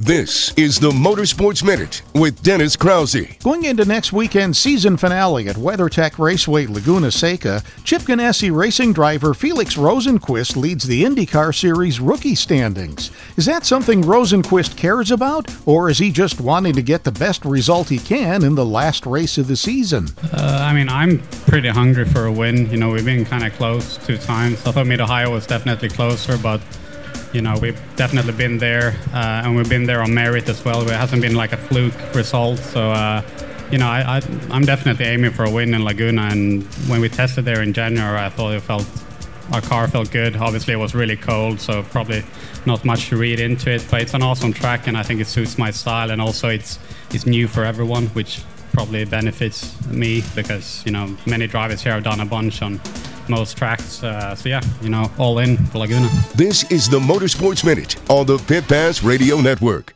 This is the Motorsports Minute with Dennis Krause. Going into next weekend's season finale at WeatherTech Raceway Laguna Seca, Chip Ganassi racing driver Felix Rosenqvist leads the IndyCar Series rookie standings. Is that something Rosenqvist cares about, or is he just wanting to get the best result he can in the last race of the season? I'm pretty hungry for a win. We've been kind of close 2 times. I thought Mid-Ohio was definitely closer, but we've definitely been there, and we've been there on merit as well. It hasn't been like a fluke result. So, I'm definitely aiming for a win in Laguna. And when we tested there in January, I thought our car felt good. Obviously, it was really cold, so probably not much to read into it. But it's an awesome track, and I think it suits my style. And also, it's new for everyone, which probably benefits me because, many drivers here have done a bunch on most tracks. All in for Laguna. This is the Motorsports Minute on the Pit Pass Radio Network.